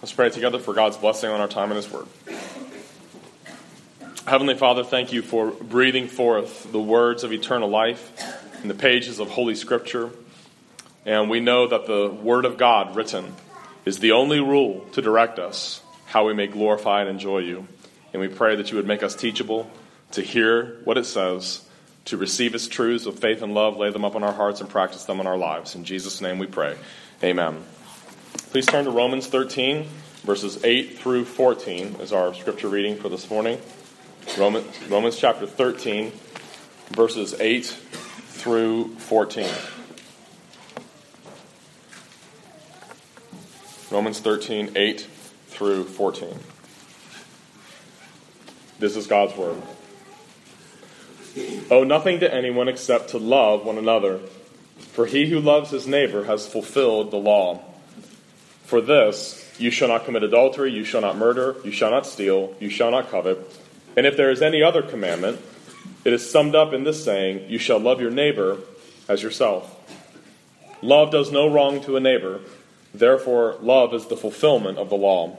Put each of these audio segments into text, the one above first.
Let's pray together for God's blessing on our time in His Word. Heavenly Father, thank you for breathing forth the words of eternal life in the pages of Holy Scripture. And we know that the Word of God written is the only rule to direct us how we may glorify and enjoy you. And we pray that you would make us teachable to hear what it says, to receive its truths with faith and love, lay them up on our hearts, and practice them in our lives. In Jesus' name we pray. Amen. Please turn to Romans 13, verses 8 through 14 is our scripture reading for this morning. Romans chapter 13, verses 8 through 14. Romans 13, 8 through 14. This is God's word. Owe nothing to anyone except to love one another, for he who loves his neighbor has fulfilled the law. For this, you shall not commit adultery, you shall not murder, you shall not steal, you shall not covet. And if there is any other commandment, it is summed up in this saying, you shall love your neighbor as yourself. Love does no wrong to a neighbor, therefore love is the fulfillment of the law.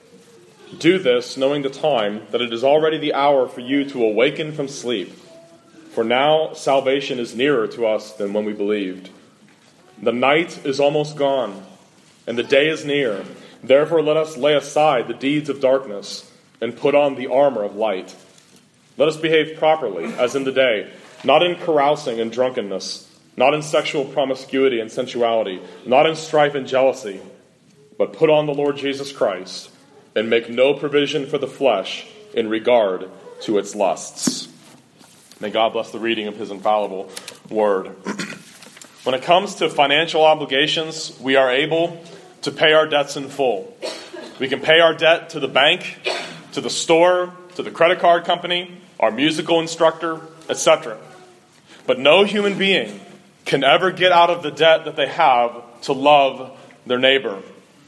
Do this, knowing the time, that it is already the hour for you to awaken from sleep. For now salvation is nearer to us than when we believed. The night is almost gone, and the day is near. Therefore let us lay aside the deeds of darkness and put on the armor of light. Let us behave properly, as in the day, not in carousing and drunkenness, not in sexual promiscuity and sensuality, not in strife and jealousy, but put on the Lord Jesus Christ, and make no provision for the flesh in regard to its lusts. May God bless the reading of His infallible word. When it comes to financial obligations, we are able to pay our debts in full. We can pay our debt to the bank, to the store, to the credit card company, our musical instructor, etc. But no human being can ever get out of the debt that they have to love their neighbor.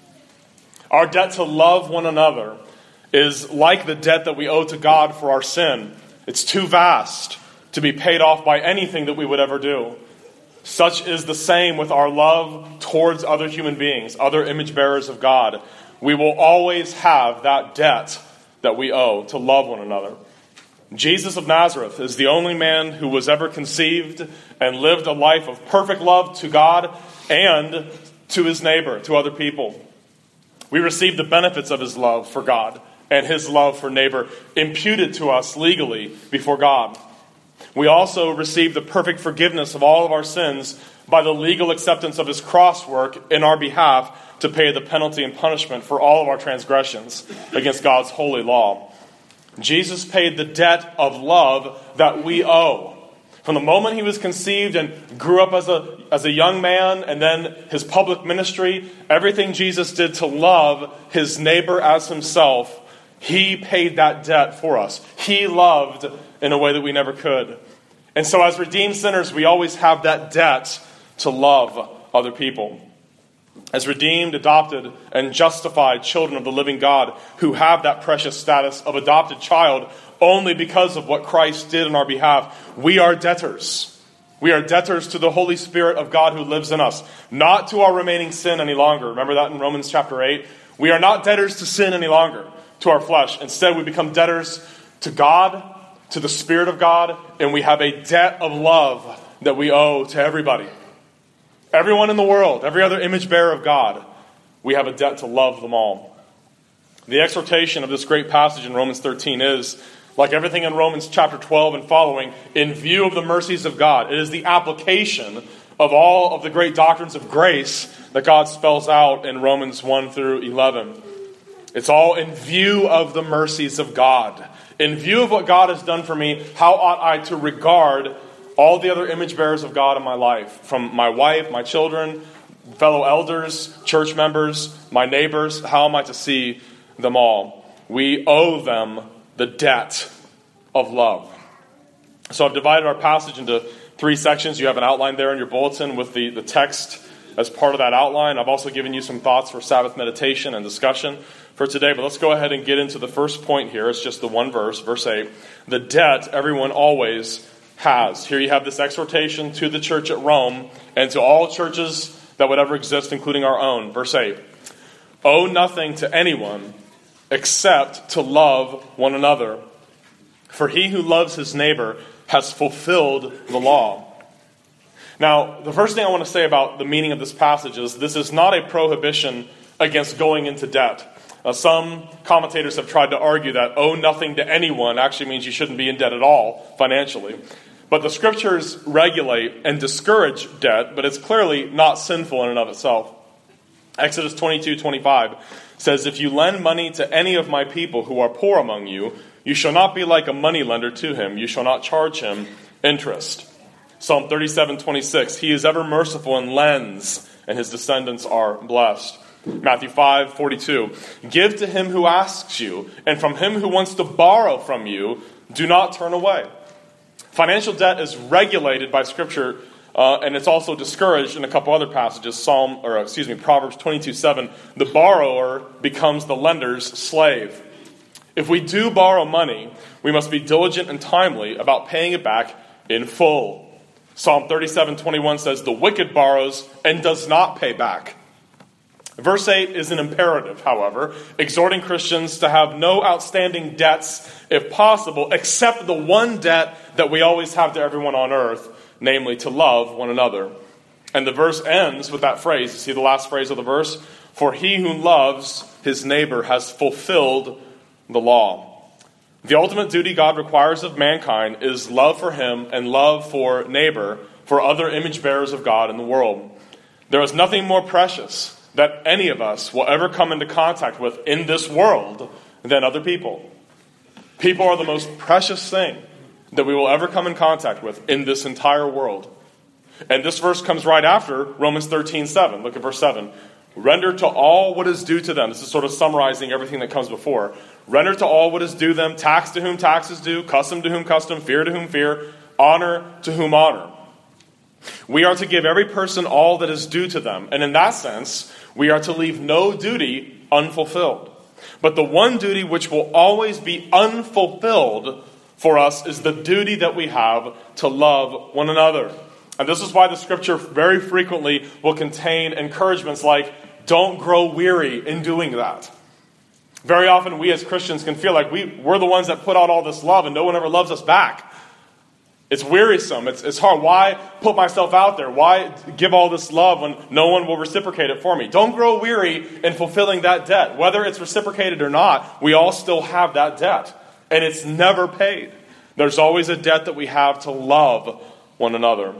Our debt to love one another is like the debt that we owe to God for our sin. It's too vast to be paid off by anything that we would ever do. Such is the same with our love towards other human beings, other image bearers of God. We will always have that debt that we owe to love one another. Jesus of Nazareth is the only man who was ever conceived and lived a life of perfect love to God and to his neighbor, to other people. We receive the benefits of his love for God and his love for neighbor imputed to us legally before God. We also receive the perfect forgiveness of all of our sins by the legal acceptance of his cross work in our behalf to pay the penalty and punishment for all of our transgressions against God's holy law. Jesus paid the debt of love that we owe. From the moment he was conceived and grew up as a young man, and then his public ministry, everything Jesus did to love his neighbor as himself, he paid that debt for us. He loved in a way that we never could. And so as redeemed sinners, we always have that debt to love other people. As redeemed, adopted, and justified children of the living God who have that precious status of adopted child only because of what Christ did on our behalf, we are debtors. We are debtors to the Holy Spirit of God who lives in us, not to our remaining sin any longer. Remember that in Romans chapter 8? We are not debtors to sin any longer, to our flesh. Instead, we become debtors to God, to the Spirit of God, and we have a debt of love that we owe to everybody. Everyone in the world, every other image bearer of God, we have a debt to love them all. The exhortation of this great passage in Romans 13 is, like everything in Romans chapter 12 and following, in view of the mercies of God. It is the application of all of the great doctrines of grace that God spells out in Romans 1 through 11. It's all in view of the mercies of God. In view of what God has done for me, how ought I to regard all the other image bearers of God in my life? From my wife, my children, fellow elders, church members, my neighbors, how am I to see them all? We owe them the debt of love. So I've divided our passage into 3 sections. You have an outline there in your bulletin with the text as part of that outline. I've also given you some thoughts for Sabbath meditation and discussion for today. But let's go ahead and get into the first point here. It's just the one verse, verse 8. The debt everyone always has. Here you have this exhortation to the church at Rome and to all churches that would ever exist, including our own. Verse 8. Owe nothing to anyone except to love one another. For he who loves his neighbor has fulfilled the law. Now, the first thing I want to say about the meaning of this passage is this is not a prohibition against going into debt. Some commentators have tried to argue that owe nothing to anyone actually means you shouldn't be in debt at all financially. But the scriptures regulate and discourage debt, but it's clearly not sinful in and of itself. Exodus 22:25 says, if you lend money to any of my people who are poor among you, you shall not be like a moneylender to him. You shall not charge him interest. Psalm 37:26, he is ever merciful and lends, and his descendants are blessed. Matthew 5:42, give to him who asks you, and from him who wants to borrow from you, do not turn away. Financial debt is regulated by Scripture, and it's also discouraged in a couple other passages. Proverbs 22:7, the borrower becomes the lender's slave. If we do borrow money, we must be diligent and timely about paying it back in full. Psalm 37:21 says, the wicked borrows and does not pay back. Verse 8 is an imperative, however, exhorting Christians to have no outstanding debts, if possible, except the one debt that we always have to everyone on earth, namely to love one another. And the verse ends with that phrase. You see the last phrase of the verse? For he who loves his neighbor has fulfilled the law. The ultimate duty God requires of mankind is love for him and love for neighbor, for other image bearers of God in the world. There is nothing more precious that any of us will ever come into contact with in this world than other people. People are the most precious thing that we will ever come in contact with in this entire world. And this verse comes right after Romans 13:7. Look at verse 7. Render to all what is due to them. This is sort of summarizing everything that comes before. Render to all what is due them. Tax to whom tax is due. Custom to whom custom. Fear to whom fear. Honor to whom honor. We are to give every person all that is due to them. And in that sense, we are to leave no duty unfulfilled. But the one duty which will always be unfulfilled for us is the duty that we have to love one another. And this is why the scripture very frequently will contain encouragements like, don't grow weary in doing that. Very often we as Christians can feel like we're the ones that put out all this love and no one ever loves us back. It's wearisome. It's hard. Why put myself out there? Why give all this love when no one will reciprocate it for me? Don't grow weary in fulfilling that debt. Whether it's reciprocated or not, we all still have that debt. And it's never paid. There's always a debt that we have to love one another.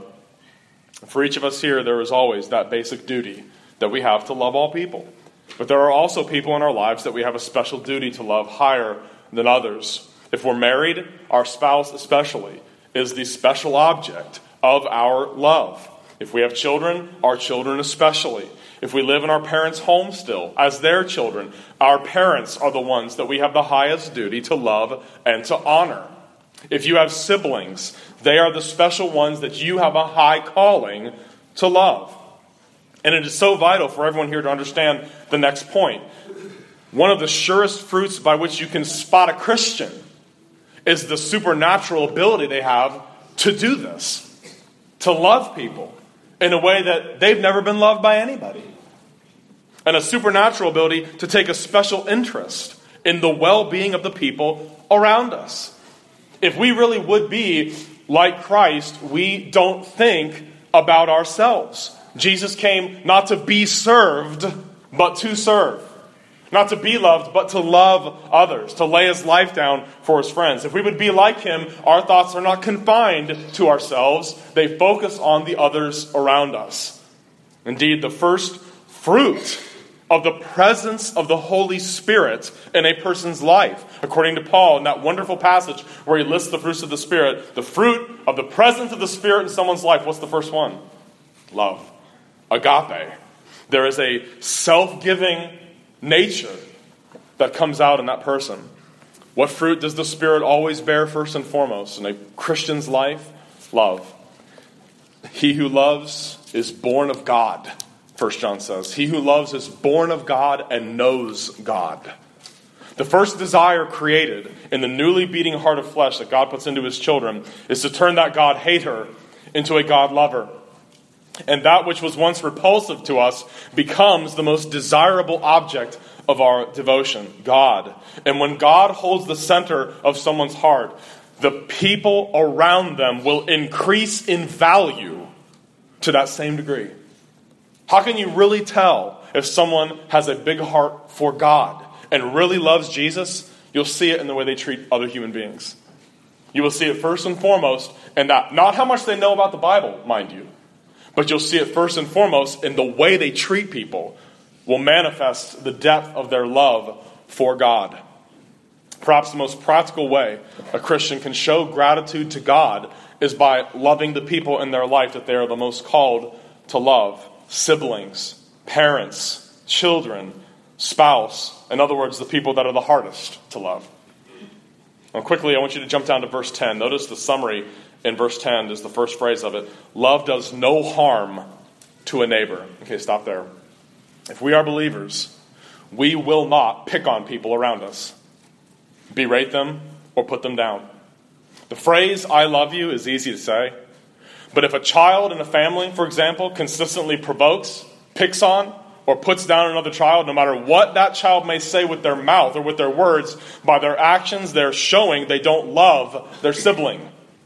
For each of us here, there is always that basic duty that we have to love all people. But there are also people in our lives that we have a special duty to love higher than others. If we're married, our spouse especially is the special object of our love. If we have children, our children especially. If we live in our parents' home still, as their children, our parents are the ones that we have the highest duty to love and to honor. If you have siblings, they are the special ones that you have a high calling to love. And it is so vital for everyone here to understand the next point. One of the surest fruits by which you can spot a Christian is the supernatural ability they have to do this. To love people in a way that they've never been loved by anybody. And a supernatural ability to take a special interest in the well-being of the people around us. If we really would be like Christ, we don't think about ourselves. Jesus came not to be served, but to serve. Not to be loved, but to love others. To lay his life down for his friends. If we would be like him, our thoughts are not confined to ourselves. They focus on the others around us. Indeed, the first fruit of the presence of the Holy Spirit in a person's life, according to Paul in that wonderful passage where he lists the fruits of the Spirit, the fruit of the presence of the Spirit in someone's life, what's the first one? Love. Agape. There is a self-giving nature that comes out in that person. What fruit does the Spirit always bear first and foremost in a Christian's life? Love. He who loves is born of God, 1 John says. He who loves is born of God and knows God. The first desire created in the newly beating heart of flesh that God puts into his children is to turn that God hater into a God lover. And that which was once repulsive to us becomes the most desirable object of our devotion, God. And when God holds the center of someone's heart, the people around them will increase in value to that same degree. How can you really tell if someone has a big heart for God and really loves Jesus? You'll see it in the way they treat other human beings. You will see it first and foremost in that, not how much they know about the Bible, mind you, but you'll see it first and foremost in the way they treat people will manifest the depth of their love for God. Perhaps the most practical way a Christian can show gratitude to God is by loving the people in their life that they are the most called to love. Siblings, parents, children, spouse. In other words, the people that are the hardest to love. Now quickly, I want you to jump down to verse 10. Notice the summary in verse 10 is the first phrase of it. Love does no harm to a neighbor. Okay, stop there. If we are believers, we will not pick on people around us, berate them, or put them down. The phrase, I love you, is easy to say. But if a child in a family, for example, consistently provokes, picks on, or puts down another child, no matter what that child may say with their mouth or with their words, by their actions, they're showing they don't love their sibling.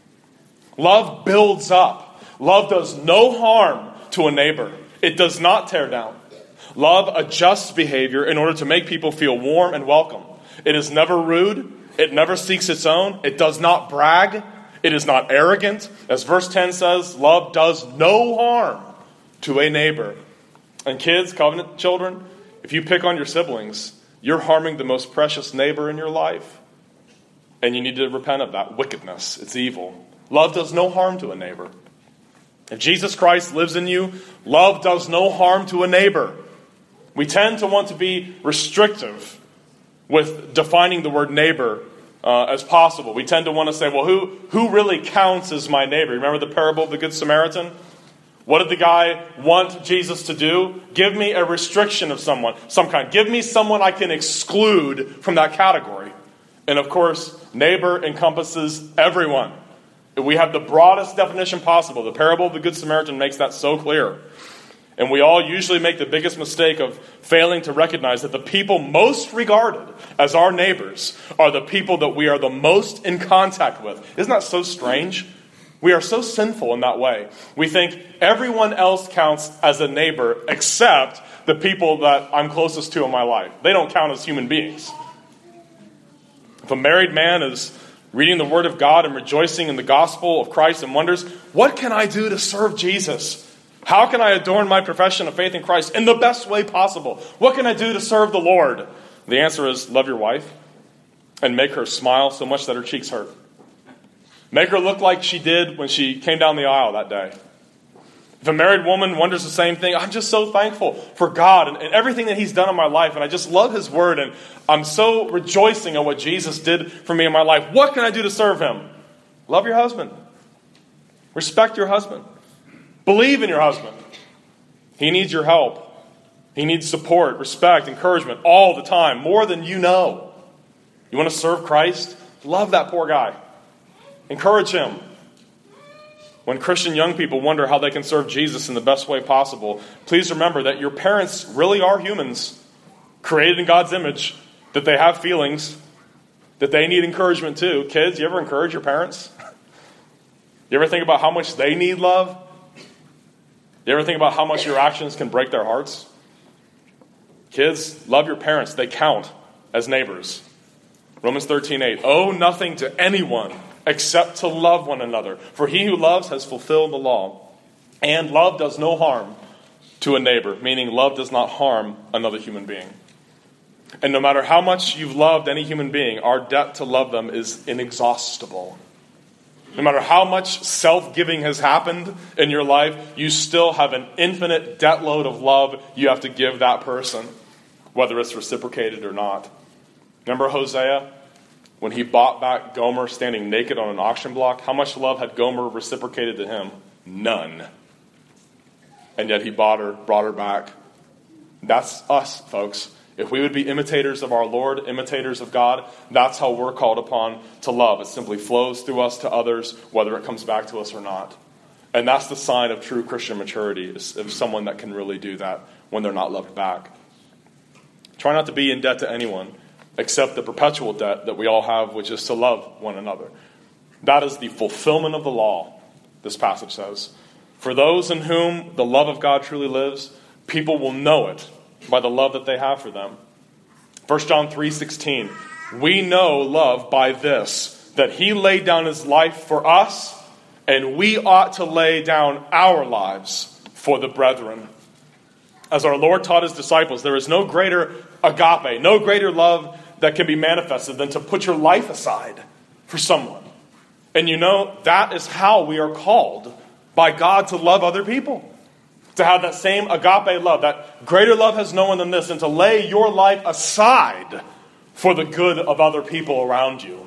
Love builds up. Love does no harm to a neighbor. It does not tear down. Love adjusts behavior in order to make people feel warm and welcome. It is never rude. It never seeks its own. It does not brag. It is not arrogant. As verse 10 says, love does no harm to a neighbor. And kids, covenant children, if you pick on your siblings, you're harming the most precious neighbor in your life. And you need to repent of that wickedness. It's evil. Love does no harm to a neighbor. If Jesus Christ lives in you, love does no harm to a neighbor. We tend to want to be restrictive with defining the word neighbor as possible. We tend to want to say, well, who really counts as my neighbor? Remember the parable of the Good Samaritan? What did the guy want Jesus to do? Give me a restriction of someone, some kind. Give me someone I can exclude from that category. And of course, neighbor encompasses everyone. We have the broadest definition possible. The parable of the Good Samaritan makes that so clear. And we all usually make the biggest mistake of failing to recognize that the people most regarded as our neighbors are the people that we are the most in contact with. Isn't that so strange? We are so sinful in that way. We think everyone else counts as a neighbor except the people that I'm closest to in my life. They don't count as human beings. If a married man is reading the Word of God and rejoicing in the gospel of Christ and wonders, what can I do to serve Jesus? How can I adorn my profession of faith in Christ in the best way possible? What can I do to serve the Lord? The answer is love your wife and make her smile so much that her cheeks hurt. Make her look like she did when she came down the aisle that day. If a married woman wonders the same thing, I'm just so thankful for God and everything that He's done in my life, and I just love His Word, and I'm so rejoicing in what Jesus did for me in my life. What can I do to serve Him? Love your husband. Respect your husband. Believe in your husband. He needs your help. He needs support, respect, encouragement all the time, more than you know. You want to serve Christ? Love that poor guy. Encourage him. When Christian young people wonder how they can serve Jesus in the best way possible, please remember that your parents really are humans, created in God's image, that they have feelings, that they need encouragement too. Kids, you ever encourage your parents? You ever think about how much they need love? You ever think about how much your actions can break their hearts? Kids, love your parents. They count as neighbors. Romans 13:8. Owe nothing to anyone except to love one another. For he who loves has fulfilled the law. And love does no harm to a neighbor, meaning love does not harm another human being. And no matter how much you've loved any human being, our debt to love them is inexhaustible. No matter how much self-giving has happened in your life, you still have an infinite debt load of love you have to give that person, whether it's reciprocated or not. Remember Hosea? When he bought back Gomer standing naked on an auction block, how much love had Gomer reciprocated to him? None. And yet he brought her back. That's us, folks. If we would be imitators of our Lord, imitators of God, that's how we're called upon to love. It simply flows through us to others, whether it comes back to us or not. And that's the sign of true Christian maturity, is of someone that can really do that when they're not loved back. Try not to be in debt to anyone except the perpetual debt that we all have, which is to love one another. That is the fulfillment of the law, this passage says. For those in whom the love of God truly lives, people will know it by the love that they have for them. 1 John 3:16, we know love by this, that he laid down his life for us, and we ought to lay down our lives for the brethren. As our Lord taught his disciples, there is no greater agape, no greater love that can be manifested than to put your life aside for someone. And you know, that is how we are called by God to love other people. To have that same agape love, that greater love has no one than this, and to lay your life aside for the good of other people around you.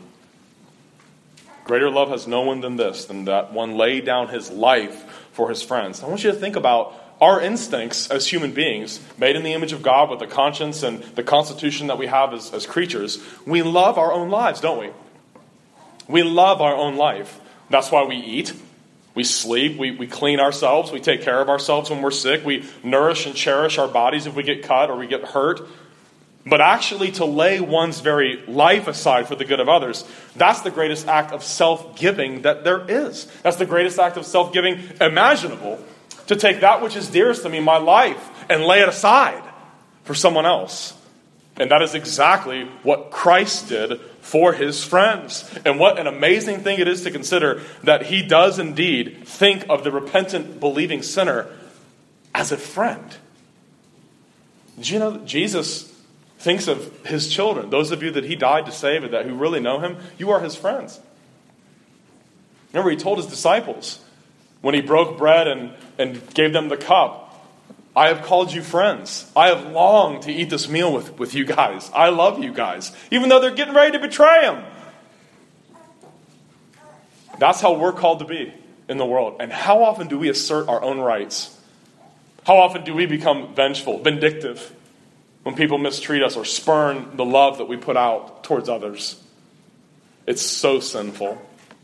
Greater love has no one than this, than that one laid down his life for his friends. I want you to think about our instincts as human beings, made in the image of God with the conscience and the constitution that we have as creatures. We love our own lives, don't we? We love our own life. That's why we eat. We sleep, we clean ourselves, we take care of ourselves when we're sick, we nourish and cherish our bodies if we get cut or we get hurt. But actually to lay one's very life aside for the good of others, that's the greatest act of self-giving that there is. That's the greatest act of self-giving imaginable, to take that which is dearest to me, my life, and lay it aside for someone else. And that is exactly what Christ did for his friends. And what an amazing thing it is to consider that he does indeed think of the repentant, believing sinner as a friend. Did you know that Jesus thinks of his children, those of you that he died to save and that who really know him, you are his friends. Remember, he told his disciples when he broke bread and gave them the cup, I have called you friends. I have longed to eat this meal with you guys. I love you guys, even though they're getting ready to betray him. That's how we're called to be in the world. And how often do we assert our own rights? How often do we become vengeful, vindictive, when people mistreat us or spurn the love that we put out towards others? It's so sinful.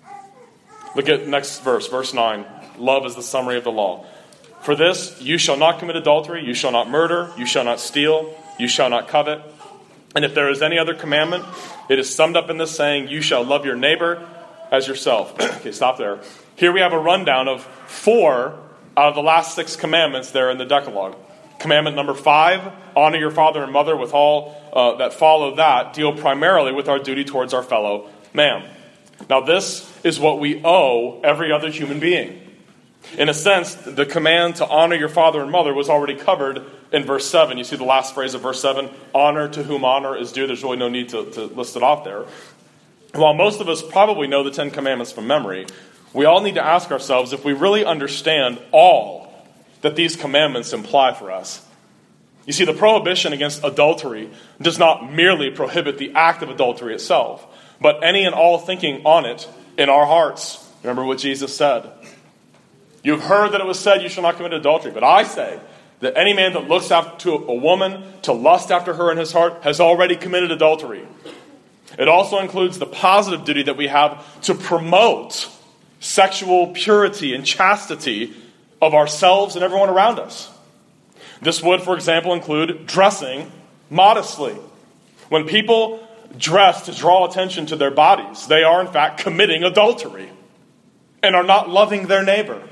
Look at next verse, verse 9. Love is the summary of the law. For this, you shall not commit adultery, you shall not murder, you shall not steal, you shall not covet. And if there is any other commandment, it is summed up in this saying, you shall love your neighbor as yourself. Okay, stop there. Here we have a rundown of 4 out of the last 6 commandments there in the Decalogue. Commandment number 5, honor your father and mother, with all that follow that, deal primarily with our duty towards our fellow man. Now this is what we owe every other human being. In a sense, the command to honor your father and mother was already covered in verse 7. You see the last phrase of verse 7, honor to whom honor is due. There's really no need to list it off there. While most of us probably know the 10 Commandments from memory, we all need to ask ourselves if we really understand all that these commandments imply for us. You see, the prohibition against adultery does not merely prohibit the act of adultery itself, but any and all thinking on it in our hearts. Remember what Jesus said. You've heard that it was said, you shall not commit adultery. But I say that any man that looks after a woman to lust after her in his heart has already committed adultery. It also includes the positive duty that we have to promote sexual purity and chastity of ourselves and everyone around us. This would, for example, include dressing modestly. When people dress to draw attention to their bodies, they are in fact committing adultery and are not loving their neighbor.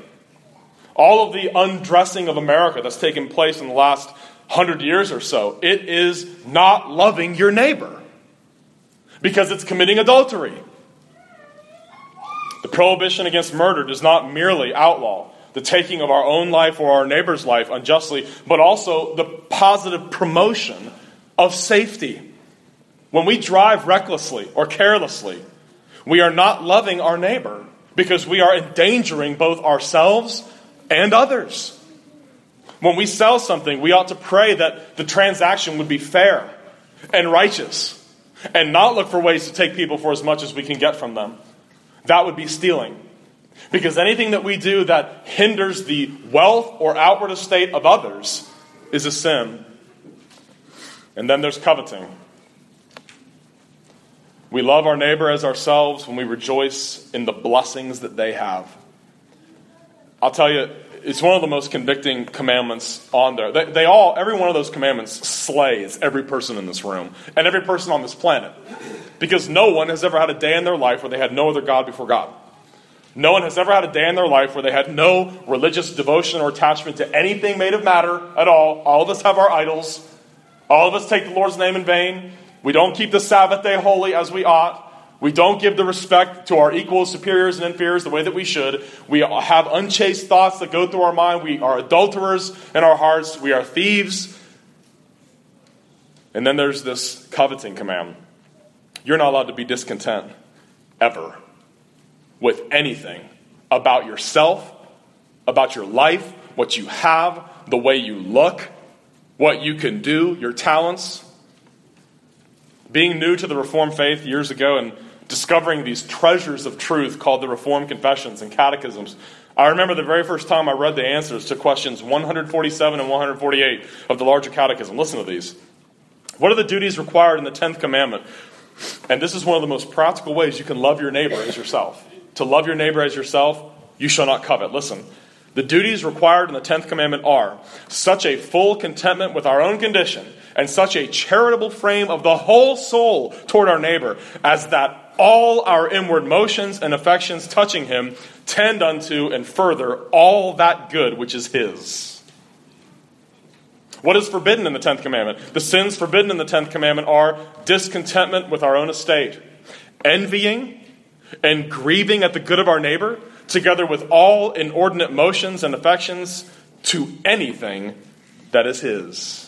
All of the undressing of America that's taken place in the last 100 years or so, it is not loving your neighbor because it's committing adultery. The prohibition against murder does not merely outlaw the taking of our own life or our neighbor's life unjustly, but also the positive promotion of safety. When we drive recklessly or carelessly, we are not loving our neighbor because we are endangering both ourselves and others. When we sell something, we ought to pray that the transaction would be fair and righteous and not look for ways to take people for as much as we can get from them. That would be stealing. Because anything that we do that hinders the wealth or outward estate of others is a sin. And then there's coveting. We love our neighbor as ourselves when we rejoice in the blessings that they have. I'll tell you, it's one of the most convicting commandments on there. Every one of those commandments slays every person in this room and every person on this planet. Because no one has ever had a day in their life where they had no other God before God. No one has ever had a day in their life where they had no religious devotion or attachment to anything made of matter at all. All of us have our idols. All of us take the Lord's name in vain. We don't keep the Sabbath day holy as we ought. We don't give the respect to our equals, superiors, and inferiors the way that we should. We have unchaste thoughts that go through our mind. We are adulterers in our hearts. We are thieves. And then there's this coveting command. You're not allowed to be discontent, ever, with anything about yourself, about your life, what you have, the way you look, what you can do, your talents. Being new to the Reformed faith years ago and discovering these treasures of truth called the Reformed Confessions and Catechisms, I remember the very first time I read the answers to questions 147 and 148 of the larger catechism. Listen to these. What are the duties required in the 10th commandment? And this is one of the most practical ways you can love your neighbor as yourself. To love your neighbor as yourself, you shall not covet. Listen. The duties required in the 10th commandment are such a full contentment with our own condition and such a charitable frame of the whole soul toward our neighbor as that all our inward motions and affections touching him tend unto and further all that good which is his. What is forbidden in the 10th commandment? The sins forbidden in the 10th commandment are discontentment with our own estate, envying and grieving at the good of our neighbor, together with all inordinate motions and affections to anything that is his.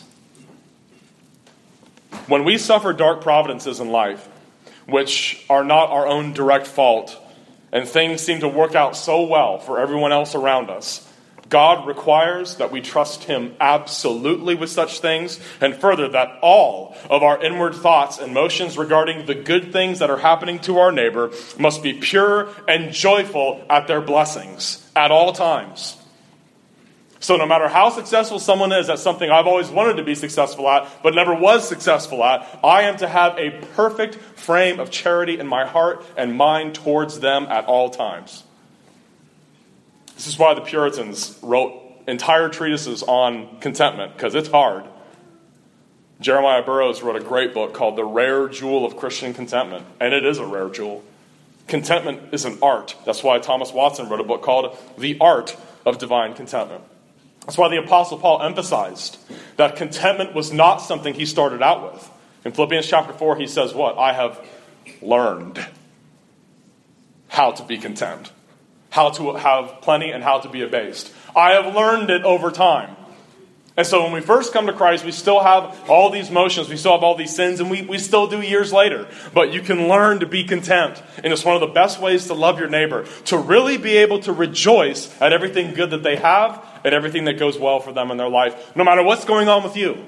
When we suffer dark providences in life, which are not our own direct fault, and things seem to work out so well for everyone else around us, God requires that we trust him absolutely with such things, and further, that all of our inward thoughts and motions regarding the good things that are happening to our neighbor must be pure and joyful at their blessings at all times. So no matter how successful someone is at something I've always wanted to be successful at, but never was successful at, I am to have a perfect frame of charity in my heart and mind towards them at all times. This is why the Puritans wrote entire treatises on contentment, because it's hard. Jeremiah Burroughs wrote a great book called The Rare Jewel of Christian Contentment, and it is a rare jewel. Contentment is an art. That's why Thomas Watson wrote a book called The Art of Divine Contentment. That's why the Apostle Paul emphasized that contentment was not something he started out with. In Philippians chapter 4, he says what? I have learned how to be content, how to have plenty, and how to be abased. I have learned it over time. And so when we first come to Christ, we still have all these motions, we still have all these sins, and we still do years later. But you can learn to be content. And it's one of the best ways to love your neighbor, to really be able to rejoice at everything good that they have and everything that goes well for them in their life, no matter what's going on with you.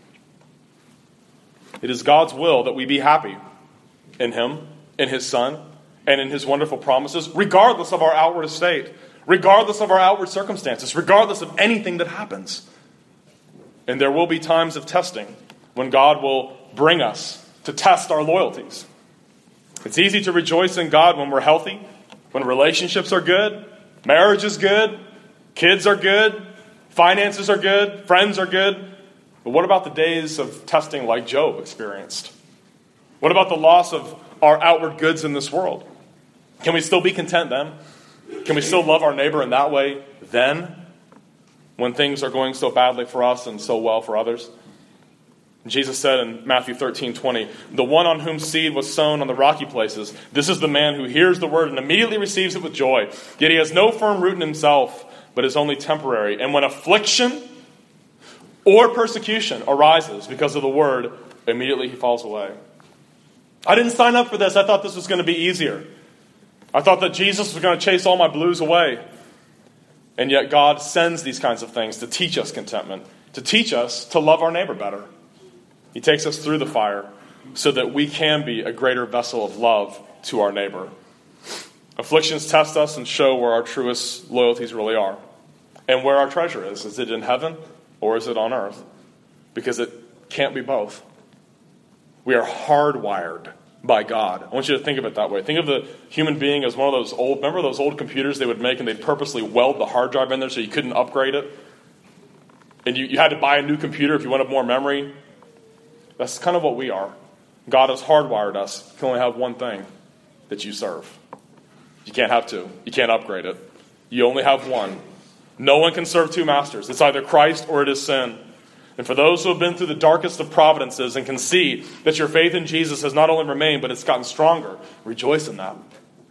It is God's will that we be happy in him, in his Son, and in his wonderful promises, regardless of our outward estate, regardless of our outward circumstances, regardless of anything that happens. And there will be times of testing when God will bring us to test our loyalties. It's easy to rejoice in God when we're healthy, when relationships are good, marriage is good, kids are good, finances are good, friends are good. But what about the days of testing like Job experienced? What about the loss of our outward goods in this world? Can we still be content then? Can we still love our neighbor in that way then, when things are going so badly for us and so well for others? Jesus said in Matthew 13:20, the one on whom seed was sown on the rocky places, this is the man who hears the word and immediately receives it with joy. Yet he has no firm root in himself, but is only temporary. And when affliction or persecution arises because of the word, immediately he falls away. I didn't sign up for this. I thought this was going to be easier. I thought that Jesus was going to chase all my blues away. And yet God sends these kinds of things to teach us contentment, to teach us to love our neighbor better. He takes us through the fire so that we can be a greater vessel of love to our neighbor. Afflictions test us and show where our truest loyalties really are and where our treasure is. Is it in heaven or is it on earth? Because it can't be both. We are hardwired by God. I want you to think of it that way. Think of the human being as one of those remember those old computers they would make and they'd purposely weld the hard drive in there so you couldn't upgrade it? And you had to buy a new computer if you wanted more memory? That's kind of what we are. God has hardwired us. You can only have one thing that you serve. You can't have two. You can't upgrade it. You only have one. No one can serve two masters. It's either Christ or it is sin. And for those who have been through the darkest of providences and can see that your faith in Jesus has not only remained, but it's gotten stronger, rejoice in that.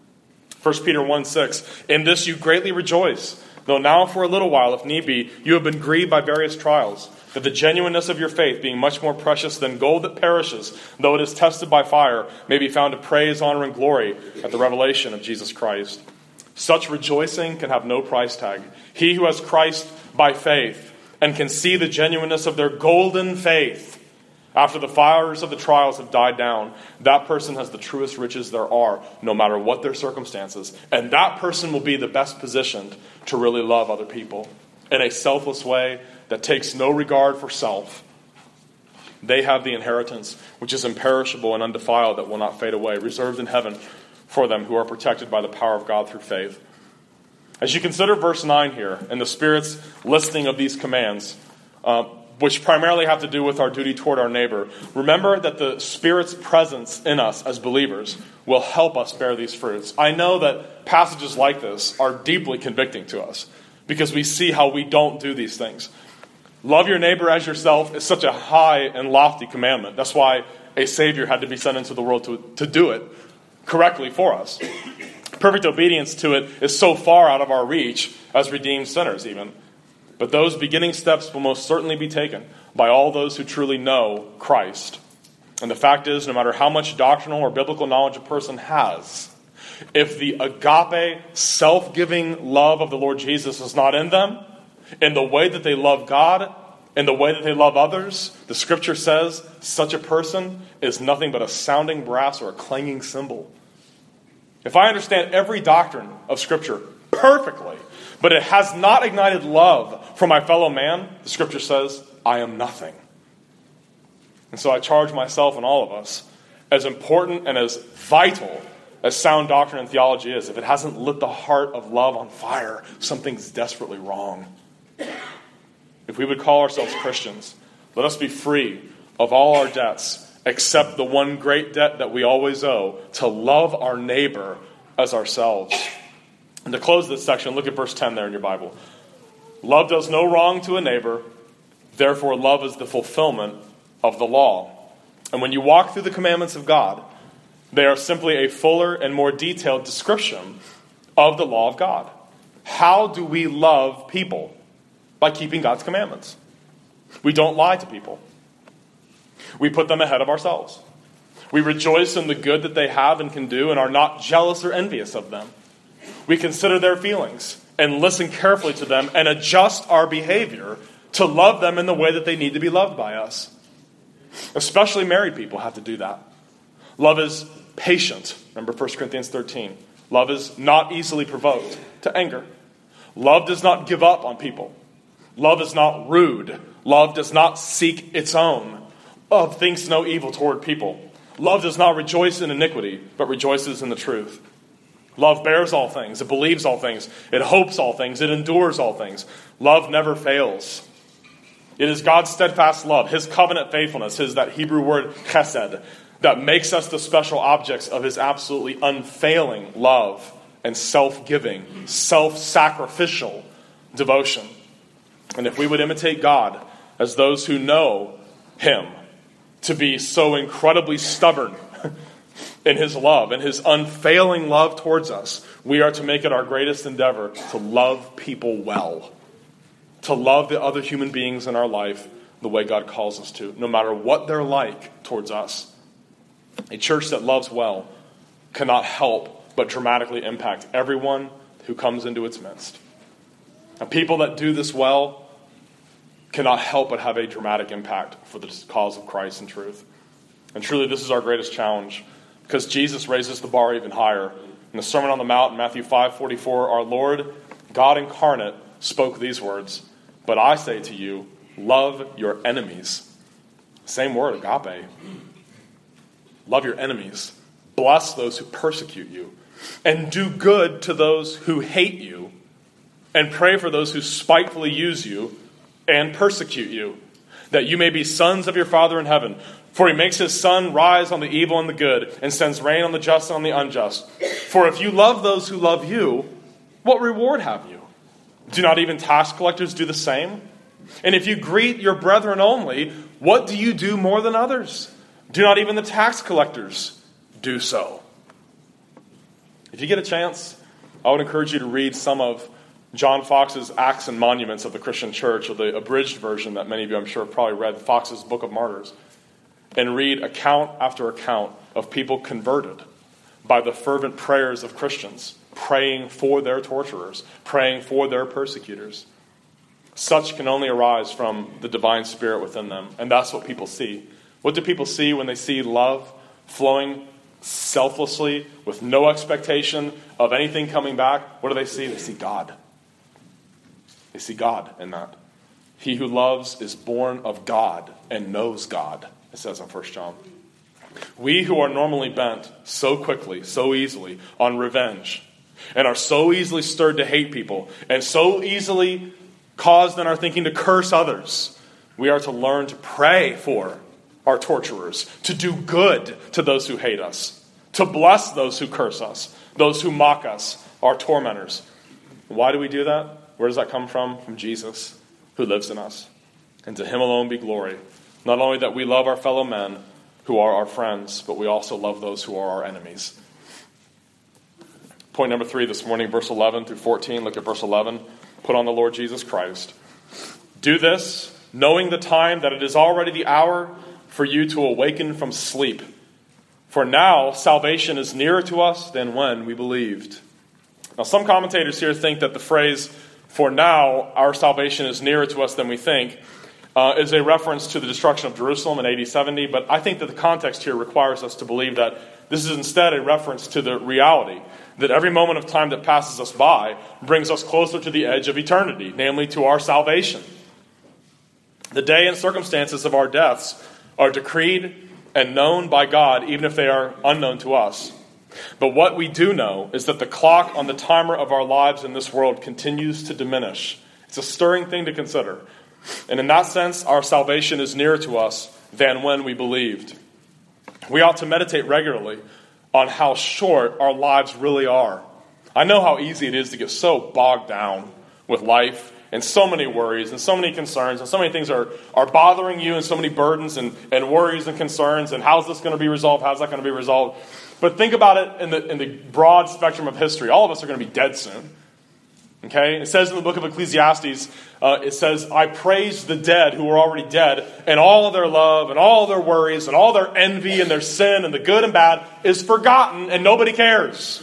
1 Peter 1:6, in this you greatly rejoice, though now for a little while, if need be, you have been grieved by various trials, that the genuineness of your faith, being much more precious than gold that perishes, though it is tested by fire, may be found to praise, honor, and glory at the revelation of Jesus Christ. Such rejoicing can have no price tag. He who has Christ by faith and can see the genuineness of their golden faith after the fires of the trials have died down, that person has the truest riches there are, no matter what their circumstances. And that person will be the best positioned to really love other people in a selfless way that takes no regard for self. They have the inheritance, which is imperishable and undefiled, that will not fade away, reserved in heaven for them who are protected by the power of God through faith. As you consider verse 9 here, and the Spirit's listing of these commands, which primarily have to do with our duty toward our neighbor, remember that the Spirit's presence in us as believers will help us bear these fruits. I know that passages like this are deeply convicting to us, because we see how we don't do these things. Love your neighbor as yourself is such a high and lofty commandment. That's why a Savior had to be sent into the world to do it correctly for us. Perfect obedience to it is so far out of our reach as redeemed sinners even. But those beginning steps will most certainly be taken by all those who truly know Christ. And the fact is, no matter how much doctrinal or biblical knowledge a person has, if the agape, self-giving love of the Lord Jesus is not in them, in the way that they love God, in the way that they love others, the Scripture says such a person is nothing but a sounding brass or a clanging cymbal. If I understand every doctrine of Scripture perfectly, but it has not ignited love for my fellow man, the Scripture says, I am nothing. And so I charge myself and all of us, as important and as vital as sound doctrine and theology is, if it hasn't lit the heart of love on fire, something's desperately wrong. If we would call ourselves Christians, let us be free of all our debts, except the one great debt that we always owe, to love our neighbor as ourselves. And to close this section, look at verse 10 there in your Bible. Love does no wrong to a neighbor, therefore love is the fulfillment of the law. And when you walk through the commandments of God, they are simply a fuller and more detailed description of the law of God. How do we love people? By keeping God's commandments. We don't lie to people. We put them ahead of ourselves. We rejoice in the good that they have and can do and are not jealous or envious of them. We consider their feelings and listen carefully to them and adjust our behavior to love them in the way that they need to be loved by us. Especially married people have to do that. Love is patient. Remember 1 Corinthians 13. Love is not easily provoked to anger. Love does not give up on people. Love is not rude. Love does not seek its own. Love thinks no evil toward people. Love does not rejoice in iniquity, but rejoices in the truth. Love bears all things. It believes all things. It hopes all things. It endures all things. Love never fails. It is God's steadfast love, His covenant faithfulness, that Hebrew word chesed, that makes us the special objects of His absolutely unfailing love and self-giving, self-sacrificial devotion. And if we would imitate God as those who know Him to be so incredibly stubborn in His love and His unfailing love towards us, we are to make it our greatest endeavor to love people well, to love the other human beings in our life the way God calls us to, no matter what they're like towards us. A church that loves well cannot help but dramatically impact everyone who comes into its midst. And people that do this well cannot help but have a dramatic impact for the cause of Christ and truth. And truly, this is our greatest challenge, because Jesus raises the bar even higher. In the Sermon on the Mount in Matthew 5:44, our Lord, God incarnate, spoke these words, "But I say to you, love your enemies." Same word, agape. Love your enemies. bless those who persecute you, and do good to those who hate you, and pray for those who spitefully use you and persecute you, that you may be sons of your Father in heaven. For he makes his sun rise on the evil and the good, and sends rain on the just and on the unjust. For if you love those who love you, what reward have you? Do not even tax collectors do the same? And if you greet your brethren only, what do you do more than others? Do not even the tax collectors do so? If you get a chance, I would encourage you to read some of John Fox's Acts and Monuments of the Christian Church, or the abridged version that many of you, I'm sure, have probably read, Fox's Book of Martyrs, and read account after account of people converted by the fervent prayers of Christians, praying for their torturers, praying for their persecutors. Such can only arise from the divine spirit within them, and that's what people see. What do people see when they see love flowing selflessly with no expectation of anything coming back? What do they see? They see God. They see God in that. He who loves is born of God and knows God, it says in 1 John. We who are normally bent so quickly, so easily on revenge, and are so easily stirred to hate people, and so easily caused in our thinking to curse others, we are to learn to pray for our torturers, to do good to those who hate us, to bless those who curse us, those who mock us, our tormentors. Why do we do that? Where does that come from? From Jesus, who lives in us. And to him alone be glory. Not only that we love our fellow men who are our friends, but we also love those who are our enemies. Point number 3 this morning, verse 11 through 14. Look at verse 11. Put on the Lord Jesus Christ. Do this, knowing the time that it is already the hour for you to awaken from sleep. For now salvation is nearer to us than when we believed. Now some commentators here think that the phrase, for now our salvation is nearer to us than we think, is a reference to the destruction of Jerusalem in AD 70, but I think that the context here requires us to believe that this is instead a reference to the reality that every moment of time that passes us by brings us closer to the edge of eternity, namely to our salvation. The day and circumstances of our deaths are decreed and known by God, even if they are unknown to us. But what we do know is that the clock on the timer of our lives in this world continues to diminish. It's a stirring thing to consider. And in that sense, our salvation is nearer to us than when we believed. We ought to meditate regularly on how short our lives really are. I know how easy it is to get so bogged down with life and so many worries and so many concerns and so many things are bothering you and so many burdens and worries and concerns and how's this going to be resolved, how's that going to be resolved. But think about it in the broad spectrum of history. All of us are going to be dead soon. Okay? It says in the book of Ecclesiastes, it says, I praise the dead who are already dead, and all of their love and all their worries and all their envy and their sin and the good and bad is forgotten and nobody cares.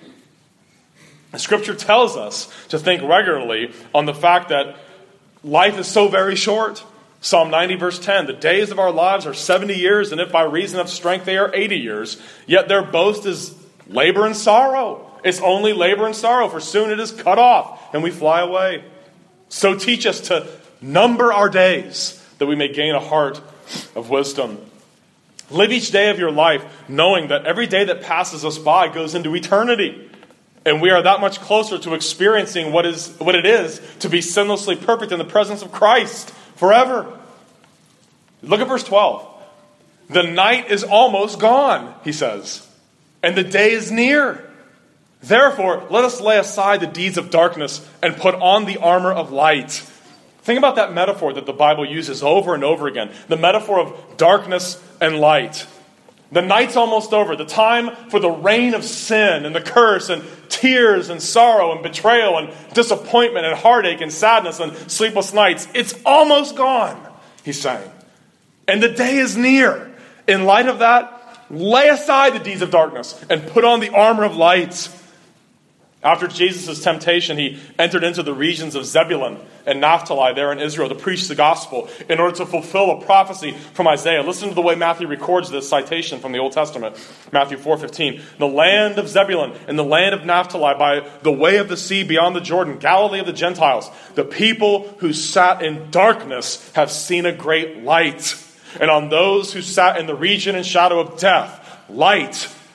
The Scripture tells us to think regularly on the fact that life is so very short. Psalm 90 verse 10, the days of our lives are 70 years, and if by reason of strength they are 80 years, yet their boast is labor and sorrow. It's only labor and sorrow, for soon it is cut off, and we fly away. So teach us to number our days, that we may gain a heart of wisdom. Live each day of your life knowing that every day that passes us by goes into eternity. And we are that much closer to experiencing what it is to be sinlessly perfect in the presence of Christ forever. Look at verse 12. The night is almost gone, he says, and the day is near. Therefore, let us lay aside the deeds of darkness and put on the armor of light. Think about that metaphor that the Bible uses over and over again. The metaphor of darkness and light. The night's almost over. The time for the reign of sin and the curse and tears and sorrow and betrayal and disappointment and heartache and sadness and sleepless nights. It's almost gone, he's saying. And the day is near. In light of that, lay aside the deeds of darkness and put on the armor of light. After Jesus' temptation, he entered into the regions of Zebulun and Naphtali there in Israel to preach the gospel in order to fulfill a prophecy from Isaiah. Listen to the way Matthew records this citation from the Old Testament. Matthew 4:15. The land of Zebulun and the land of Naphtali by the way of the sea beyond the Jordan, Galilee of the Gentiles. The people who sat in darkness have seen a great light. And on those who sat in the region and shadow of death, light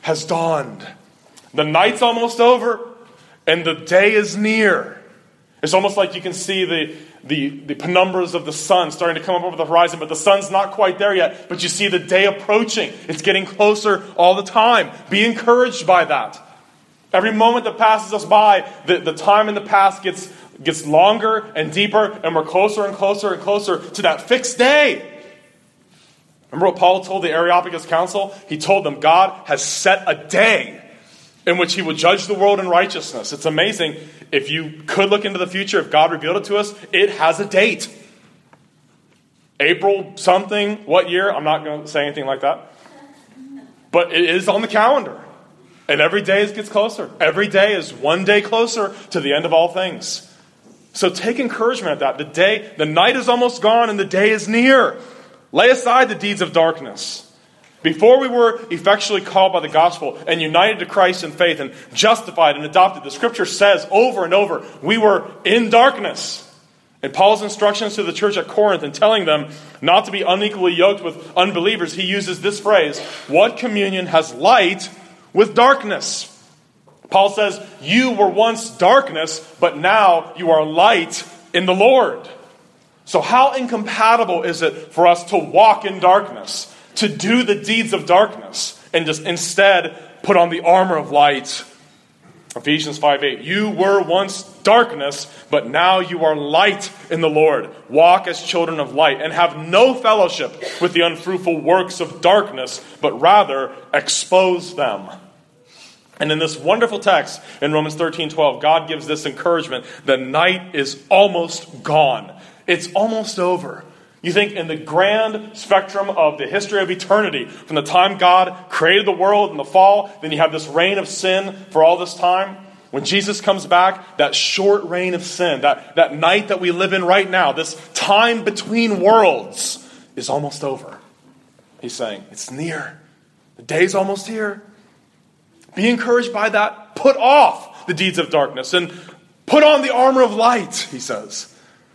has dawned. The night's almost over, and the day is near. It's almost like you can see the penumbras of the sun starting to come up over the horizon, but the sun's not quite there yet. But you see the day approaching. It's getting closer all the time. Be encouraged by that. Every moment that passes us by, the time in the past gets longer and deeper, and we're closer and closer and closer to that fixed day. Remember what Paul told the Areopagus Council? He told them God has set a day in which he would judge the world in righteousness. It's amazing. If you could look into the future, if God revealed it to us, it has a date. April something, what year? I'm not going to say anything like that. But it is on the calendar. And every day it gets closer. Every day is one day closer to the end of all things. So take encouragement at that. The night is almost gone and the day is near. Lay aside the deeds of darkness. Before we were effectually called by the gospel and united to Christ in faith and justified and adopted, the scripture says over and over, we were in darkness. In Paul's instructions to the church at Corinth and telling them not to be unequally yoked with unbelievers, he uses this phrase, what communion has light with darkness? Paul says, you were once darkness, but now you are light in the Lord. So how incompatible is it for us to walk in darkness? To do the deeds of darkness and just instead put on the armor of light. Ephesians 5:8. You were once darkness, but now you are light in the Lord. Walk as children of light and have no fellowship with the unfruitful works of darkness, but rather expose them. And in this wonderful text in Romans 13:12, God gives this encouragement. The night is almost gone. It's almost over. You think in the grand spectrum of the history of eternity, from the time God created the world in the fall, then you have this reign of sin for all this time. When Jesus comes back, that short reign of sin, that night that we live in right now, this time between worlds is almost over. He's saying, it's near. The day's almost here. Be encouraged by that. Put off the deeds of darkness and put on the armor of light, he says.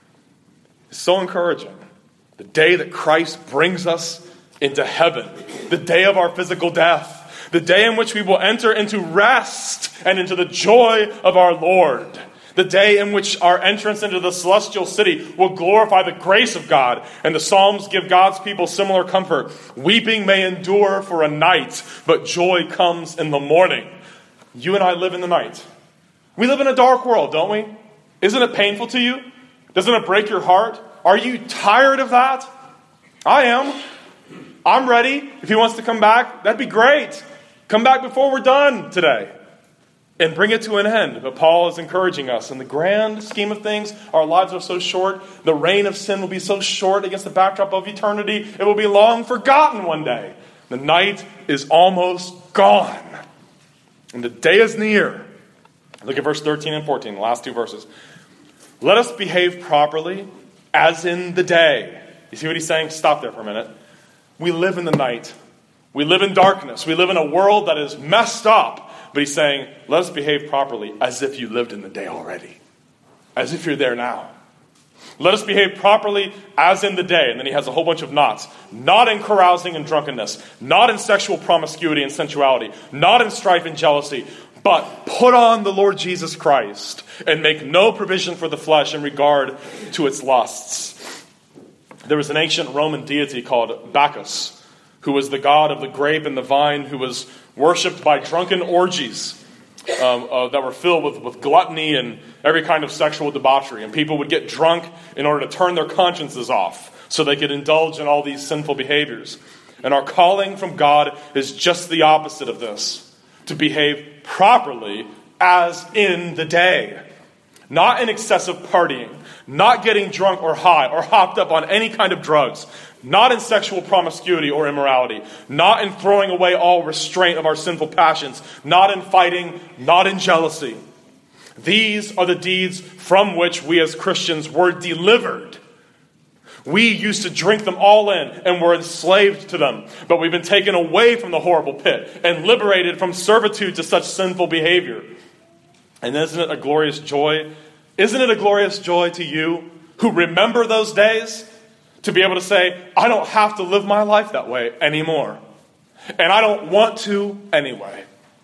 It's so encouraging. The day that Christ brings us into heaven. The day of our physical death. The day in which we will enter into rest and into the joy of our Lord. The day in which our entrance into the celestial city will glorify the grace of God. And the Psalms give God's people similar comfort. Weeping may endure for a night, but joy comes in the morning. You and I live in the night. We live in a dark world, don't we? Isn't it painful to you? Doesn't it break your heart? Are you tired of that? I am. I'm ready. If he wants to come back, that'd be great. Come back before we're done today. And bring it to an end. But Paul is encouraging us. In the grand scheme of things, our lives are so short. The reign of sin will be so short against the backdrop of eternity. It will be long forgotten one day. The night is almost gone. And the day is near. Look at verse 13 and 14, the last two verses. Let us behave properly as in the day. You see what he's saying? Stop there for a minute. We live in the night. We live in darkness. We live in a world that is messed up. But he's saying, let us behave properly as if you lived in the day already. As if you're there now. Let us behave properly as in the day. And then he has a whole bunch of nots. Not in carousing and drunkenness. Not in sexual promiscuity and sensuality. Not in strife and jealousy. But put on the Lord Jesus Christ and make no provision for the flesh in regard to its lusts. There was an ancient Roman deity called Bacchus, who was the god of the grape and the vine, who was worshipped by drunken orgies that were filled with gluttony and every kind of sexual debauchery. And people would get drunk in order to turn their consciences off so they could indulge in all these sinful behaviors. And our calling from God is just the opposite of this. To behave properly as in the day. Not in excessive partying. Not getting drunk or high or hopped up on any kind of drugs. Not in sexual promiscuity or immorality. Not in throwing away all restraint of our sinful passions. Not in fighting. Not in jealousy. These are the deeds from which we as Christians were delivered. We used to drink them all in and were enslaved to them. But we've been taken away from the horrible pit and liberated from servitude to such sinful behavior. And isn't it a glorious joy? Isn't it a glorious joy to you who remember those days to be able to say, I don't have to live my life that way anymore. And I don't want to anyway.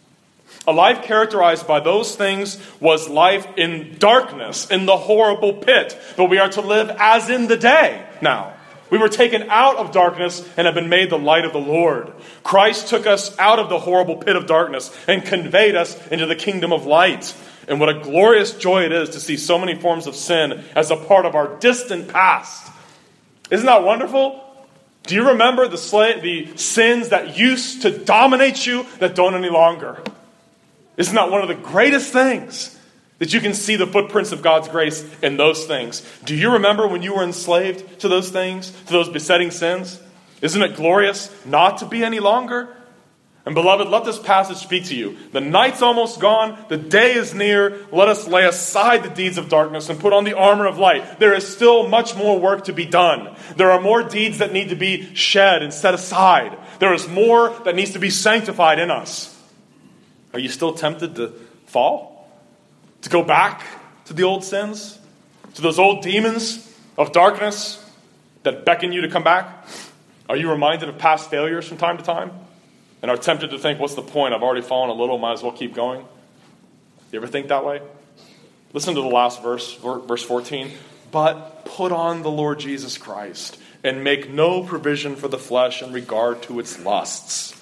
A life characterized by those things was life in darkness, in the horrible pit. But we are to live as in the day now. We were taken out of darkness and have been made the light of the Lord. Christ took us out of the horrible pit of darkness and conveyed us into the kingdom of light. And what a glorious joy it is to see so many forms of sin as a part of our distant past. Isn't that wonderful? Do you remember the sins that used to dominate you that don't any longer? Isn't that one of the greatest things? That you can see the footprints of God's grace in those things. Do you remember when you were enslaved to those things, to those besetting sins? Isn't it glorious not to be any longer? And beloved, let this passage speak to you. The night's almost gone. The day is near. Let us lay aside the deeds of darkness and put on the armor of light. There is still much more work to be done. There are more deeds that need to be shed and set aside. There is more that needs to be sanctified in us. Are you still tempted to fall? To go back to the old sins? To those old demons of darkness that beckon you to come back? Are you reminded of past failures from time to time? And are tempted to think, what's the point? I've already fallen a little, might as well keep going. You ever think that way? Listen to the last verse 14. But put on the Lord Jesus Christ and make no provision for the flesh in regard to its lusts.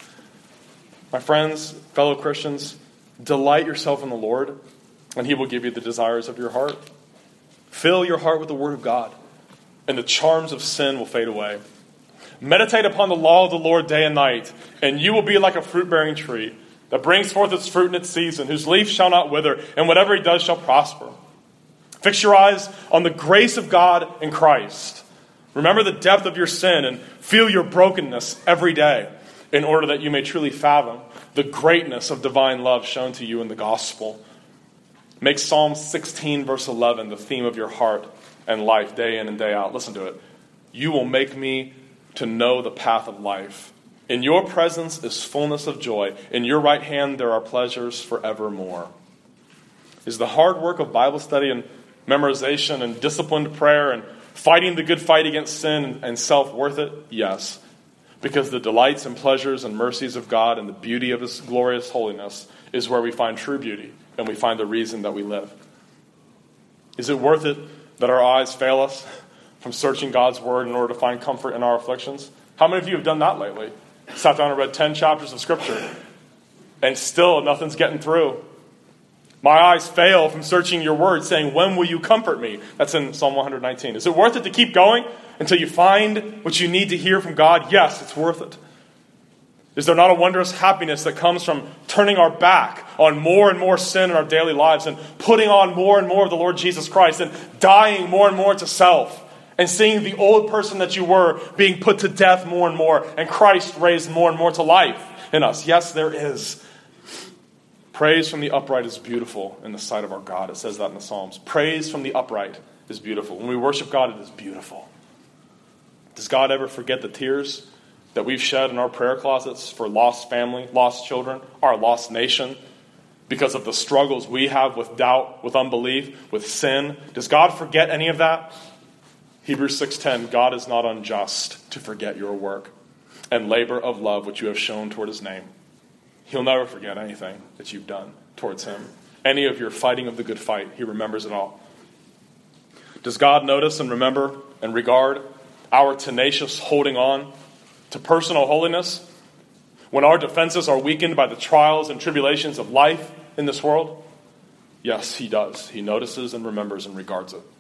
My friends, fellow Christians, delight yourself in the Lord, and He will give you the desires of your heart. Fill your heart with the Word of God, and the charms of sin will fade away. Meditate upon the law of the Lord day and night, and you will be like a fruit-bearing tree that brings forth its fruit in its season, whose leaf shall not wither, and whatever he does shall prosper. Fix your eyes on the grace of God in Christ. Remember the depth of your sin and feel your brokenness every day in order that you may truly fathom the greatness of divine love shown to you in the gospel. Make Psalm 16 verse 11 the theme of your heart and life day in and day out. Listen to it. You will make me to know the path of life. In your presence is fullness of joy. In your right hand there are pleasures forevermore. Is the hard work of Bible study and memorization and disciplined prayer and fighting the good fight against sin and self worth it? Yes. Because the delights and pleasures and mercies of God and the beauty of His glorious holiness is where we find true beauty and we find the reason that we live. Is it worth it that our eyes fail us from searching God's Word in order to find comfort in our afflictions? How many of you have done that lately? Sat down and read 10 chapters of Scripture, and still nothing's getting through. My eyes fail from searching your Word, saying, when will you comfort me? That's in Psalm 119. Is it worth it to keep going until you find what you need to hear from God? Yes, it's worth it. Is there not a wondrous happiness that comes from turning our back on more and more sin in our daily lives and putting on more and more of the Lord Jesus Christ and dying more and more to self and seeing the old person that you were being put to death more and more and Christ raised more and more to life in us? Yes, there is. Praise from the upright is beautiful in the sight of our God. It says that in the Psalms. Praise from the upright is beautiful. When we worship God, it is beautiful. Does God ever forget the tears that we've shed in our prayer closets for lost family, lost children, our lost nation, because of the struggles we have with doubt, with unbelief, with sin? Does God forget any of that? Hebrews 6:10, God is not unjust to forget your work and labor of love which you have shown toward His name. He'll never forget anything that you've done towards Him. Any of your fighting of the good fight, He remembers it all. Does God notice and remember and regard our tenacious holding on to personal holiness when our defenses are weakened by the trials and tribulations of life in this world? Yes, He does. He notices and remembers and regards it.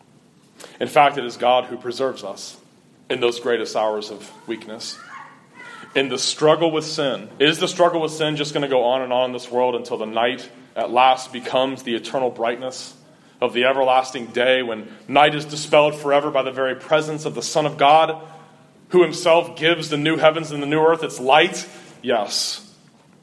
In fact, it is God who preserves us in those greatest hours of weakness. In the struggle with sin. Is the struggle with sin just going to go on in this world until the night at last becomes the eternal brightness of the everlasting day, when night is dispelled forever by the very presence of the Son of God, who Himself gives the new heavens and the new earth its light? Yes.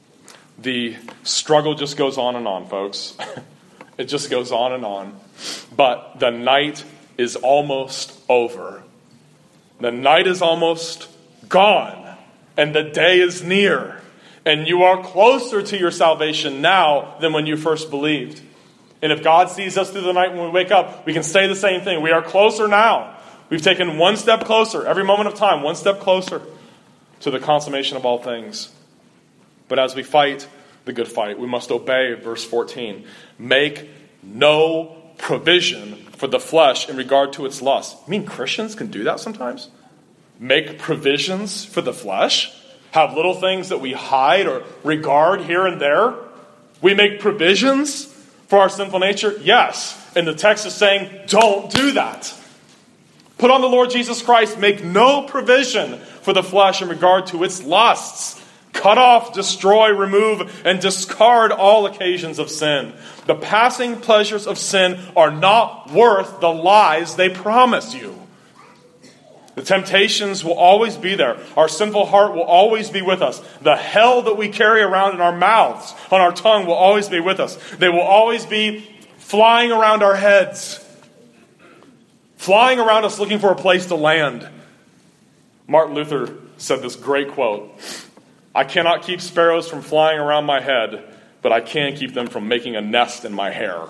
The struggle just goes on and on, folks. It just goes on and on. But the night is almost over. The night is almost gone. And the day is near. And you are closer to your salvation now than when you first believed. And if God sees us through the night when we wake up, we can say the same thing. We are closer now. We've taken one step closer. Every moment of time, one step closer. to the consummation of all things. But as we fight the good fight, we must obey verse 14. Make no provision for the flesh in regard to its lust. You mean Christians can do that sometimes? Make provisions for the flesh? Have little things that we hide or regard here and there? We make provisions for our sinful nature? Yes. And the text is saying, don't do that. Put on the Lord Jesus Christ. Make no provision for the flesh in regard to its lusts. Cut off, destroy, remove, and discard all occasions of sin. The passing pleasures of sin are not worth the lies they promise you. The temptations will always be there. Our sinful heart will always be with us. The hell that we carry around in our mouths, on our tongue, will always be with us. They will always be flying around our heads. Flying around us looking for a place to land. Martin Luther said this great quote. I cannot keep sparrows from flying around my head, but I can keep them from making a nest in my hair.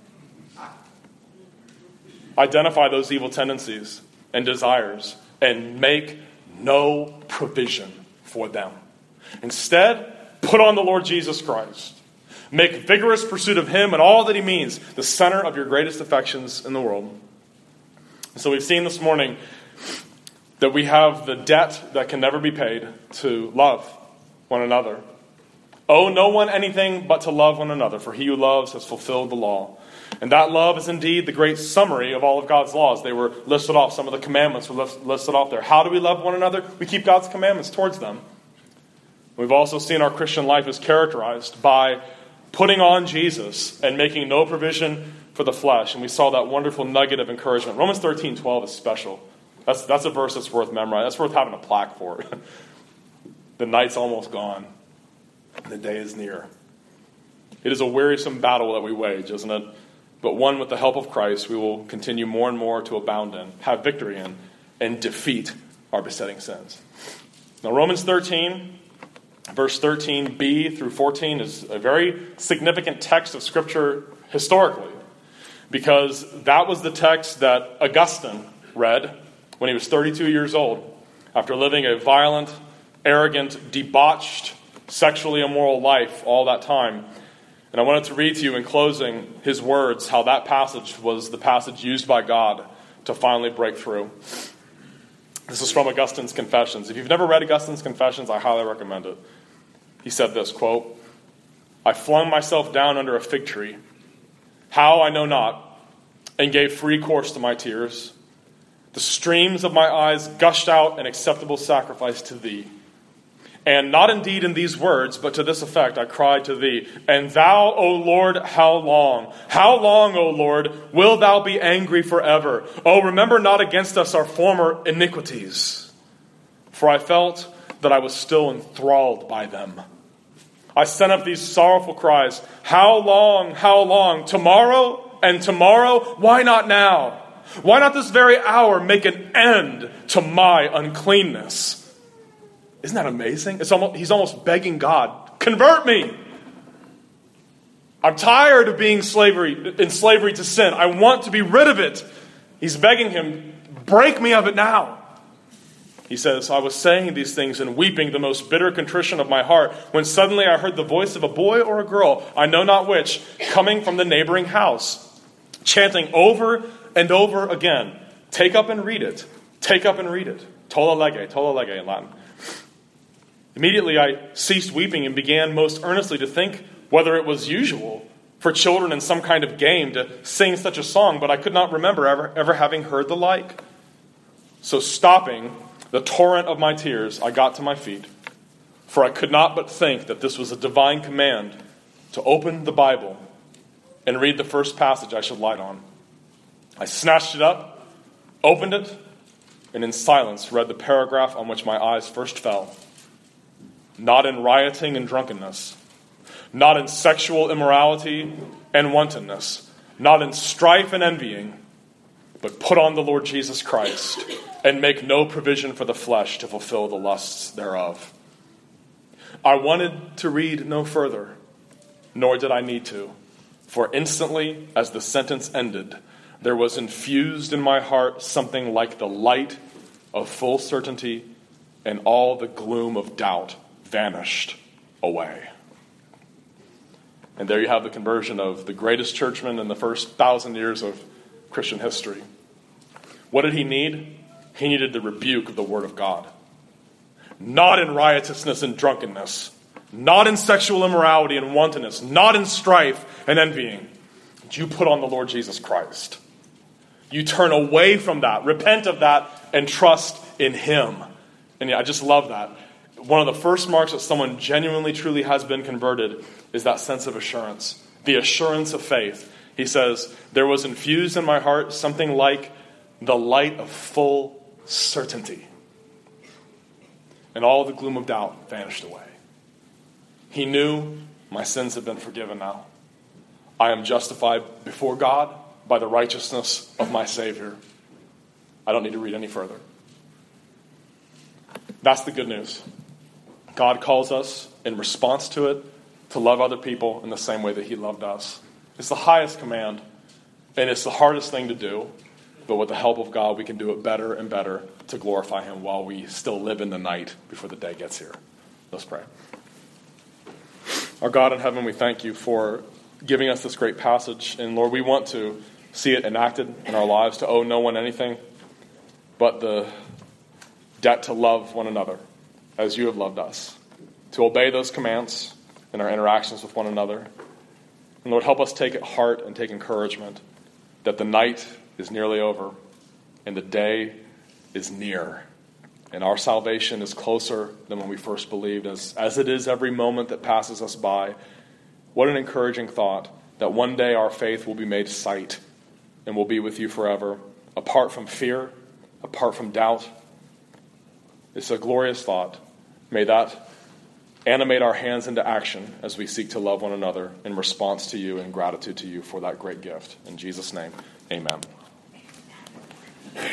Identify those evil tendencies and desires and make no provision for them. Instead, put on the Lord Jesus Christ. Make vigorous pursuit of him and all that he means the center of your greatest affections in the world. So we've seen this morning that we have the debt that can never be paid to love one another. Owe no one anything but to love one another, for he who loves has fulfilled the law. And that love is indeed the great summary of all of God's laws. They were listed off. Some of the commandments were listed off there. How do we love one another? We keep God's commandments towards them. We've also seen our Christian life is characterized by putting on Jesus and making no provision for the flesh. And we saw that wonderful nugget of encouragement. Romans 13:12 is special. That's a verse that's worth memorizing. That's worth having a plaque for. The night's almost gone. The day is near. It is a wearisome battle that we wage, isn't it? But one with the help of Christ we will continue more and more to abound in, have victory in, and defeat our besetting sins. Now Romans 13, verse 13b through 14 is a very significant text of Scripture historically, because that was the text that Augustine read when he was 32 years old, after living a violent, arrogant, debauched, sexually immoral life all that time. And I wanted to read to you in closing his words, how that passage was the passage used by God to finally break through. This is from Augustine's Confessions. If you've never read Augustine's Confessions, I highly recommend it. He said this, quote, I flung myself down under a fig tree, how I know not, and gave free course to my tears. The streams of my eyes gushed out an acceptable sacrifice to thee. And not indeed in these words, but to this effect, I cried to thee, and thou, O Lord, how long? How long, O Lord, will thou be angry forever? Oh, remember not against us our former iniquities. For I felt that I was still enthralled by them. I sent up these sorrowful cries, how long, how long? Tomorrow and tomorrow? Why not now? Why not this very hour make an end to my uncleanness? Isn't that amazing? He's almost begging God, convert me. I'm tired of being in slavery to sin. I want to be rid of it. He's begging him, break me of it now. He says, I was saying these things and weeping the most bitter contrition of my heart, when suddenly I heard the voice of a boy or a girl, I know not which, coming from the neighboring house, chanting over and over again, take up and read it. Take up and read it. Tolle lege in Latin. Immediately I ceased weeping and began most earnestly to think whether it was usual for children in some kind of game to sing such a song, but I could not remember ever having heard the like. So stopping the torrent of my tears, I got to my feet, for I could not but think that this was a divine command to open the Bible and read the first passage I should light on. I snatched it up, opened it, and in silence read the paragraph on which my eyes first fell. Not in rioting and drunkenness, not in sexual immorality and wantonness, not in strife and envying, but put on the Lord Jesus Christ and make no provision for the flesh to fulfill the lusts thereof. I wanted to read no further, nor did I need to, for instantly as the sentence ended, there was infused in my heart something like the light of full certainty and all the gloom of doubt vanished away. And there you have the conversion of the greatest churchman in the first 1,000 years of Christian history. What did he need? He needed the rebuke of the Word of God. Not in riotousness and drunkenness, not in sexual immorality and wantonness, not in strife and envying. You put on the Lord Jesus Christ. You turn away from that, repent of that, and trust in Him. And I just love that. One of the first marks that someone genuinely, truly has been converted is that sense of assurance, the assurance of faith. He says, there was infused in my heart something like the light of full certainty. And all the gloom of doubt vanished away. He knew my sins have been forgiven now. I am justified before God by the righteousness of my Savior. I don't need to read any further. That's the good news. God calls us in response to it to love other people in the same way that He loved us. It's the highest command, and it's the hardest thing to do, but with the help of God, we can do it better and better to glorify Him while we still live in the night before the day gets here. Let's pray. Our God in heaven, we thank You for giving us this great passage, and Lord, we want to see it enacted in our lives, to owe no one anything but the debt to love one another as You have loved us, to obey those commands in our interactions with one another. And Lord, help us take it heart and take encouragement that the night is nearly over and the day is near. And our salvation is closer than when we first believed, as it is every moment that passes us by. What an encouraging thought that one day our faith will be made sight and will be with You forever, apart from fear, apart from doubt. It's a glorious thought. May that animate our hands into action as we seek to love one another in response to You and gratitude to You for that great gift. In Jesus' name, amen.